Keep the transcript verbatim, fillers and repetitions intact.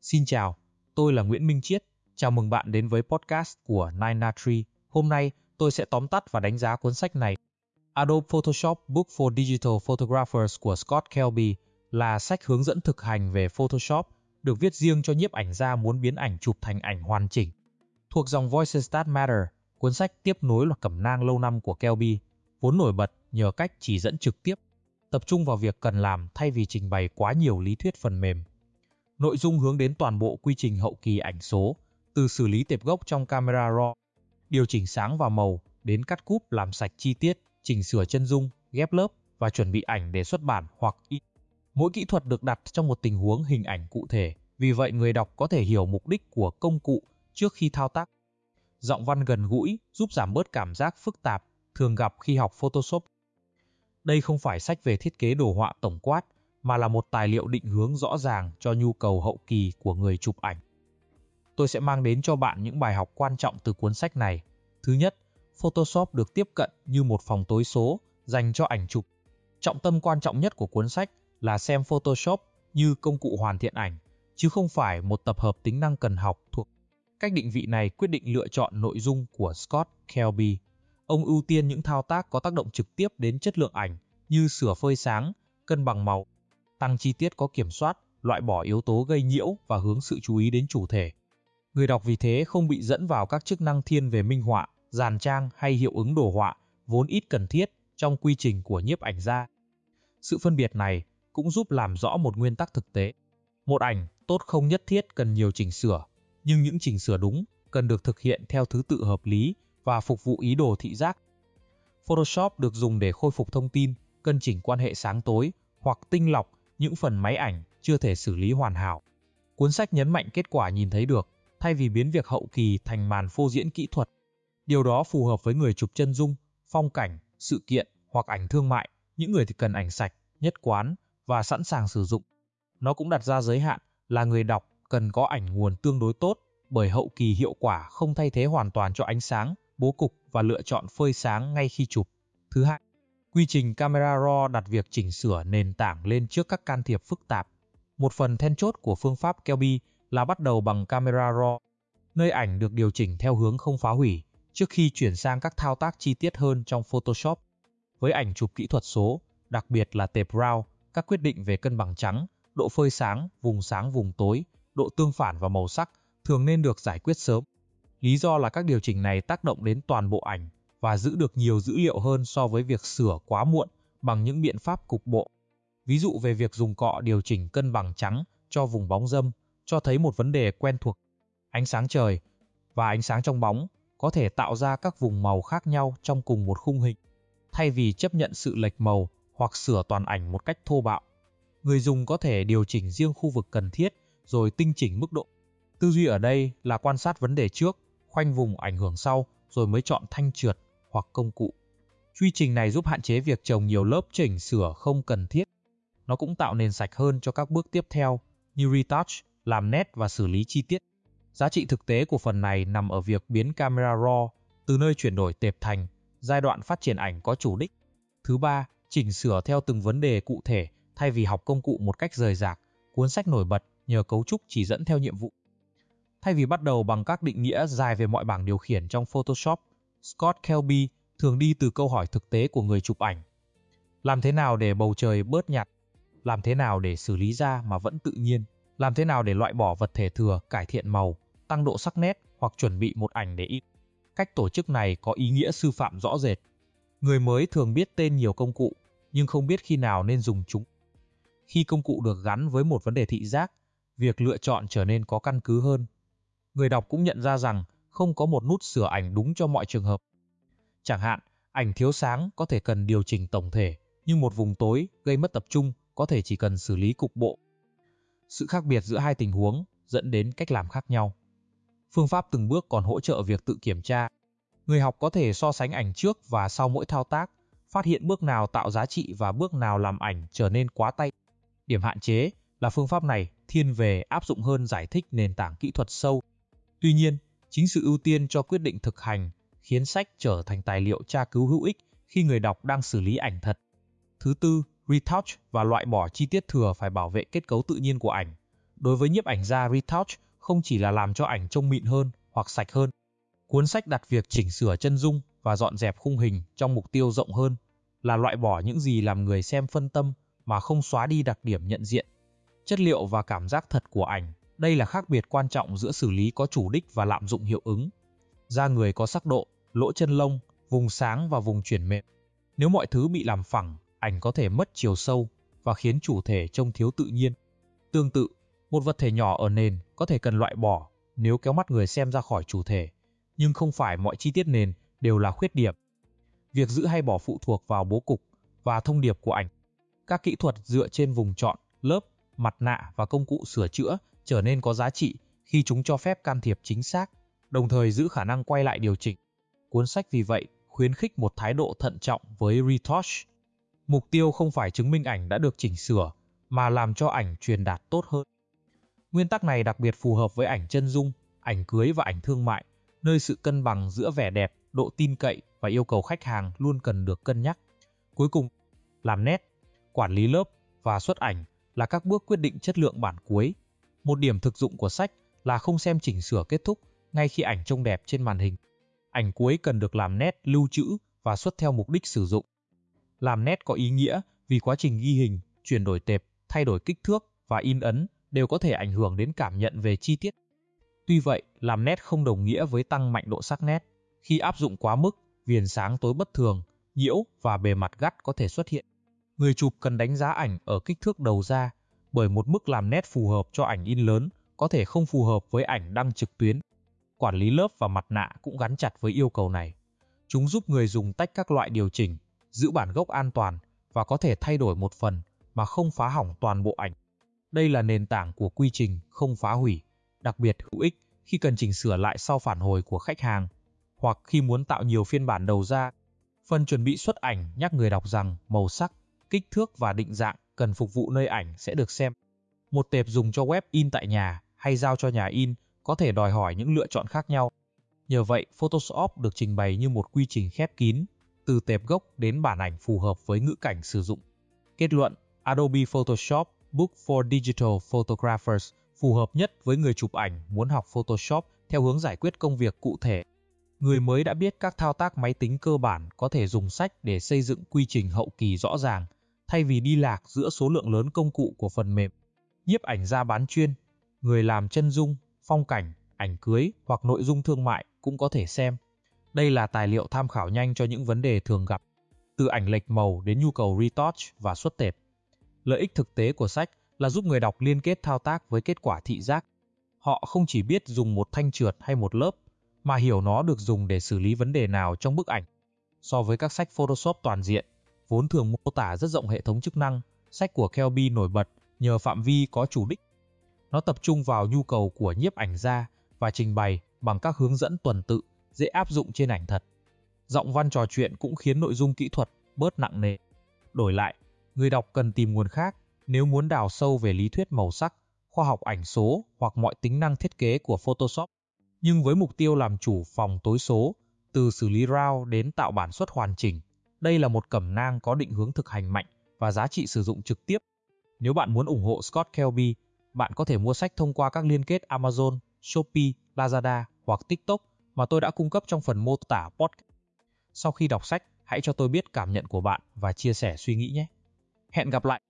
Xin chào, tôi là Nguyễn Minh Chiết. Chào mừng bạn đến với podcast của nine a tree. Hôm nay, tôi sẽ tóm tắt và đánh giá cuốn sách này. Adobe Photoshop Book for Digital Photographers của Scott Kelby là sách hướng dẫn thực hành về Photoshop, được viết riêng cho nhiếp ảnh gia muốn biến ảnh chụp thành ảnh hoàn chỉnh. Thuộc dòng Voices That Matter, cuốn sách tiếp nối loạt cẩm nang lâu năm của Kelby, vốn nổi bật nhờ cách chỉ dẫn trực tiếp, tập trung vào việc cần làm thay vì trình bày quá nhiều lý thuyết phần mềm. Nội dung hướng đến toàn bộ quy trình hậu kỳ ảnh số, từ xử lý tệp gốc trong camera raw, điều chỉnh sáng và màu, đến cắt cúp làm sạch chi tiết, chỉnh sửa chân dung, ghép lớp và chuẩn bị ảnh để xuất bản hoặc in. Mỗi kỹ thuật được đặt trong một tình huống hình ảnh cụ thể, vì vậy người đọc có thể hiểu mục đích của công cụ trước khi thao tác. Giọng văn gần gũi giúp giảm bớt cảm giác phức tạp thường gặp khi học Photoshop. Đây không phải sách về thiết kế đồ họa tổng quát, mà là một tài liệu định hướng rõ ràng cho nhu cầu hậu kỳ của người chụp ảnh. Tôi sẽ mang đến cho bạn những bài học quan trọng từ cuốn sách này. Thứ nhất, Photoshop được tiếp cận như một phòng tối số dành cho ảnh chụp. Trọng tâm quan trọng nhất của cuốn sách là xem Photoshop như công cụ hoàn thiện ảnh, chứ không phải một tập hợp tính năng cần học thuộc. Cách định vị này quyết định lựa chọn nội dung của Scott Kelby. Ông ưu tiên những thao tác có tác động trực tiếp đến chất lượng ảnh như sửa phơi sáng, cân bằng màu, tăng chi tiết có kiểm soát, loại bỏ yếu tố gây nhiễu và hướng sự chú ý đến chủ thể. Người đọc vì thế không bị dẫn vào các chức năng thiên về minh họa, dàn trang hay hiệu ứng đồ họa, vốn ít cần thiết trong quy trình của nhiếp ảnh gia. Sự phân biệt này cũng giúp làm rõ một nguyên tắc thực tế. Một ảnh tốt không nhất thiết cần nhiều chỉnh sửa, nhưng những chỉnh sửa đúng cần được thực hiện theo thứ tự hợp lý và phục vụ ý đồ thị giác. Photoshop được dùng để khôi phục thông tin, cân chỉnh quan hệ sáng tối hoặc tinh lọc những phần máy ảnh chưa thể xử lý hoàn hảo. Cuốn sách nhấn mạnh kết quả nhìn thấy được, thay vì biến việc hậu kỳ thành màn phô diễn kỹ thuật. Điều đó phù hợp với người chụp chân dung, phong cảnh, sự kiện hoặc ảnh thương mại, những người thì cần ảnh sạch, nhất quán và sẵn sàng sử dụng. Nó cũng đặt ra giới hạn là người đọc cần có ảnh nguồn tương đối tốt, bởi hậu kỳ hiệu quả không thay thế hoàn toàn cho ánh sáng, bố cục và lựa chọn phơi sáng ngay khi chụp. Thứ hai, quy trình camera raw đặt việc chỉnh sửa nền tảng lên trước các can thiệp phức tạp. Một phần then chốt của phương pháp Kelby là bắt đầu bằng camera raw, nơi ảnh được điều chỉnh theo hướng không phá hủy, trước khi chuyển sang các thao tác chi tiết hơn trong Photoshop. Với ảnh chụp kỹ thuật số, đặc biệt là tệp raw, các quyết định về cân bằng trắng, độ phơi sáng, vùng sáng vùng tối, độ tương phản và màu sắc thường nên được giải quyết sớm. Lý do là các điều chỉnh này tác động đến toàn bộ ảnh và giữ được nhiều dữ liệu hơn so với việc sửa quá muộn bằng những biện pháp cục bộ. Ví dụ về việc dùng cọ điều chỉnh cân bằng trắng cho vùng bóng râm cho thấy một vấn đề quen thuộc. Ánh sáng trời và ánh sáng trong bóng có thể tạo ra các vùng màu khác nhau trong cùng một khung hình, thay vì chấp nhận sự lệch màu hoặc sửa toàn ảnh một cách thô bạo. Người dùng có thể điều chỉnh riêng khu vực cần thiết rồi tinh chỉnh mức độ. Tư duy ở đây là quan sát vấn đề trước, khoanh vùng ảnh hưởng sau rồi mới chọn thanh trượt hoặc công cụ. Quy trình này giúp hạn chế việc chồng nhiều lớp chỉnh sửa không cần thiết. Nó cũng tạo nền sạch hơn cho các bước tiếp theo như retouch, làm nét và xử lý chi tiết. Giá trị thực tế của phần này nằm ở việc biến camera raw từ nơi chuyển đổi tệp thành giai đoạn phát triển ảnh có chủ đích. Thứ ba, chỉnh sửa theo từng vấn đề cụ thể thay vì học công cụ một cách rời rạc. Cuốn sách nổi bật nhờ cấu trúc chỉ dẫn theo nhiệm vụ. Thay vì bắt đầu bằng các định nghĩa dài về mọi bảng điều khiển trong Photoshop, Scott Kelby thường đi từ câu hỏi thực tế của người chụp ảnh. Làm thế nào để bầu trời bớt nhạt? Làm thế nào để xử lý da mà vẫn tự nhiên? Làm thế nào để loại bỏ vật thể thừa, cải thiện màu, tăng độ sắc nét hoặc chuẩn bị một ảnh để in? Cách tổ chức này có ý nghĩa sư phạm rõ rệt. Người mới thường biết tên nhiều công cụ, nhưng không biết khi nào nên dùng chúng. Khi công cụ được gắn với một vấn đề thị giác, việc lựa chọn trở nên có căn cứ hơn. Người đọc cũng nhận ra rằng không có một nút sửa ảnh đúng cho mọi trường hợp. Chẳng hạn, ảnh thiếu sáng có thể cần điều chỉnh tổng thể, nhưng một vùng tối gây mất tập trung có thể chỉ cần xử lý cục bộ. Sự khác biệt giữa hai tình huống dẫn đến cách làm khác nhau. Phương pháp từng bước còn hỗ trợ việc tự kiểm tra. Người học có thể so sánh ảnh trước và sau mỗi thao tác, phát hiện bước nào tạo giá trị và bước nào làm ảnh trở nên quá tay. Điểm hạn chế là phương pháp này thiên về áp dụng hơn giải thích nền tảng kỹ thuật sâu. Tuy nhiên, chính sự ưu tiên cho quyết định thực hành khiến sách trở thành tài liệu tra cứu hữu ích khi người đọc đang xử lý ảnh thật. Thứ tư, retouch và loại bỏ chi tiết thừa phải bảo vệ kết cấu tự nhiên của ảnh. Đối với nhiếp ảnh gia retouch không chỉ là làm cho ảnh trông mịn hơn hoặc sạch hơn. Cuốn sách đặt việc chỉnh sửa chân dung và dọn dẹp khung hình trong mục tiêu rộng hơn là loại bỏ những gì làm người xem phân tâm mà không xóa đi đặc điểm nhận diện, chất liệu và cảm giác thật của ảnh. Đây là khác biệt quan trọng giữa xử lý có chủ đích và lạm dụng hiệu ứng. Da người có sắc độ, lỗ chân lông, vùng sáng và vùng chuyển mềm. Nếu mọi thứ bị làm phẳng, ảnh có thể mất chiều sâu và khiến chủ thể trông thiếu tự nhiên. Tương tự, một vật thể nhỏ ở nền có thể cần loại bỏ nếu kéo mắt người xem ra khỏi chủ thể, nhưng không phải mọi chi tiết nền đều là khuyết điểm. Việc giữ hay bỏ phụ thuộc vào bố cục và thông điệp của ảnh. Các kỹ thuật dựa trên vùng chọn, lớp, mặt nạ và công cụ sửa chữa trở nên có giá trị khi chúng cho phép can thiệp chính xác, đồng thời giữ khả năng quay lại điều chỉnh. Cuốn sách vì vậy khuyến khích một thái độ thận trọng với retouch. Mục tiêu không phải chứng minh ảnh đã được chỉnh sửa, mà làm cho ảnh truyền đạt tốt hơn. Nguyên tắc này đặc biệt phù hợp với ảnh chân dung, ảnh cưới và ảnh thương mại, nơi sự cân bằng giữa vẻ đẹp, độ tin cậy và yêu cầu khách hàng luôn cần được cân nhắc. Cuối cùng, làm nét, quản lý lớp và xuất ảnh là các bước quyết định chất lượng bản cuối. Một điểm thực dụng của sách là không xem chỉnh sửa kết thúc ngay khi ảnh trông đẹp trên màn hình. Ảnh cuối cần được làm nét, lưu trữ và xuất theo mục đích sử dụng. Làm nét có ý nghĩa vì quá trình ghi hình, chuyển đổi tệp, thay đổi kích thước và in ấn đều có thể ảnh hưởng đến cảm nhận về chi tiết. Tuy vậy, làm nét không đồng nghĩa với tăng mạnh độ sắc nét. Khi áp dụng quá mức, viền sáng tối bất thường, nhiễu và bề mặt gắt có thể xuất hiện. Người chụp cần đánh giá ảnh ở kích thước đầu ra, bởi một mức làm nét phù hợp cho ảnh in lớn có thể không phù hợp với ảnh đăng trực tuyến. Quản lý lớp và mặt nạ cũng gắn chặt với yêu cầu này. Chúng giúp người dùng tách các loại điều chỉnh, giữ bản gốc an toàn và có thể thay đổi một phần mà không phá hỏng toàn bộ ảnh. Đây là nền tảng của quy trình không phá hủy, đặc biệt hữu ích khi cần chỉnh sửa lại sau phản hồi của khách hàng, hoặc khi muốn tạo nhiều phiên bản đầu ra. Phần chuẩn bị xuất ảnh nhắc người đọc rằng màu sắc, kích thước và định dạng cần phục vụ nơi ảnh sẽ được xem. Một tệp dùng cho web in tại nhà hay giao cho nhà in có thể đòi hỏi những lựa chọn khác nhau. Nhờ vậy, Photoshop được trình bày như một quy trình khép kín, từ tệp gốc đến bản ảnh phù hợp với ngữ cảnh sử dụng. Kết luận, Adobe Photoshop Book for Digital Photographers phù hợp nhất với người chụp ảnh muốn học Photoshop theo hướng giải quyết công việc cụ thể. Người mới đã biết các thao tác máy tính cơ bản có thể dùng sách để xây dựng quy trình hậu kỳ rõ ràng, thay vì đi lạc giữa số lượng lớn công cụ của phần mềm. Nhiếp ảnh gia bán chuyên, người làm chân dung, phong cảnh, ảnh cưới hoặc nội dung thương mại cũng có thể xem. Đây là tài liệu tham khảo nhanh cho những vấn đề thường gặp, từ ảnh lệch màu đến nhu cầu retouch và xuất tệp. Lợi ích thực tế của sách là giúp người đọc liên kết thao tác với kết quả thị giác. Họ không chỉ biết dùng một thanh trượt hay một lớp, mà hiểu nó được dùng để xử lý vấn đề nào trong bức ảnh. So với các sách Photoshop toàn diện, vốn thường mô tả rất rộng hệ thống chức năng, sách của Kelby nổi bật nhờ phạm vi có chủ đích. Nó tập trung vào nhu cầu của nhiếp ảnh gia và trình bày bằng các hướng dẫn tuần tự, dễ áp dụng trên ảnh thật. Giọng văn trò chuyện cũng khiến nội dung kỹ thuật bớt nặng nề. Đổi lại, người đọc cần tìm nguồn khác nếu muốn đào sâu về lý thuyết màu sắc, khoa học ảnh số hoặc mọi tính năng thiết kế của Photoshop. Nhưng với mục tiêu làm chủ phòng tối số, từ xử lý RAW đến tạo bản xuất hoàn chỉnh, đây là một cẩm nang có định hướng thực hành mạnh và giá trị sử dụng trực tiếp. Nếu bạn muốn ủng hộ Scott Kelby, bạn có thể mua sách thông qua các liên kết Amazon, Shopee, Lazada hoặc TikTok mà tôi đã cung cấp trong phần mô tả podcast. Sau khi đọc sách, hãy cho tôi biết cảm nhận của bạn và chia sẻ suy nghĩ nhé. Hẹn gặp lại!